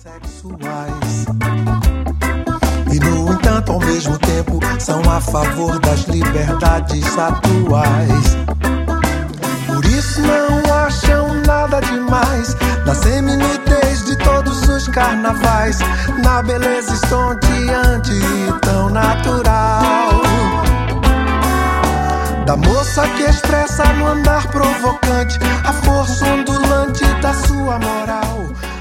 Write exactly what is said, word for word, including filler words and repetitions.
sexuais. E no entanto, ao mesmo tempo, são a favor das liberdades atuais. Por isso não acham nada demais na seminudez de todos os carnavais, na beleza estonteante e tão natural da moça que expressa no andar provocante a força ondulante da sua moral.